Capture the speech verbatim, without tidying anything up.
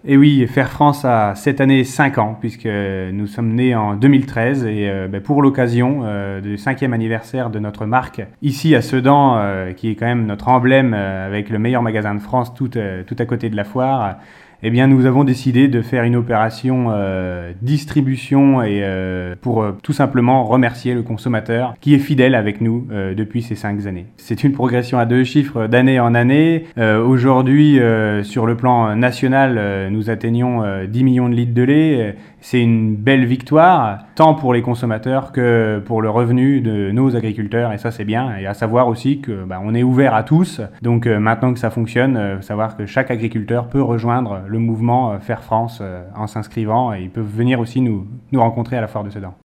Et oui, Fair France a cette année cinq ans, puisque nous sommes nés en deux mille treize et euh, ben, pour l'occasion euh, du cinquième anniversaire de notre marque, ici à Sedan, euh, qui est quand même notre emblème euh, avec le meilleur magasin de France tout, euh, tout à côté de la foire, eh bien, nous avons décidé de faire une opération euh, distribution et euh, pour euh, tout simplement remercier le consommateur qui est fidèle avec nous euh, depuis ces cinq années. C'est une progression à deux chiffres d'année en année. Euh, aujourd'hui, euh, sur le plan national, euh, nous atteignons euh, dix millions de litres de lait. C'est une belle victoire, tant pour les consommateurs que pour le revenu de nos agriculteurs, et ça c'est bien. Et à savoir aussi que bah, on est ouvert à tous, donc euh, maintenant que ça fonctionne, euh, savoir que chaque agriculteur peut rejoindre le mouvement euh, Fair France euh, en s'inscrivant, et ils peuvent venir aussi nous, nous rencontrer à la foire de Sedan.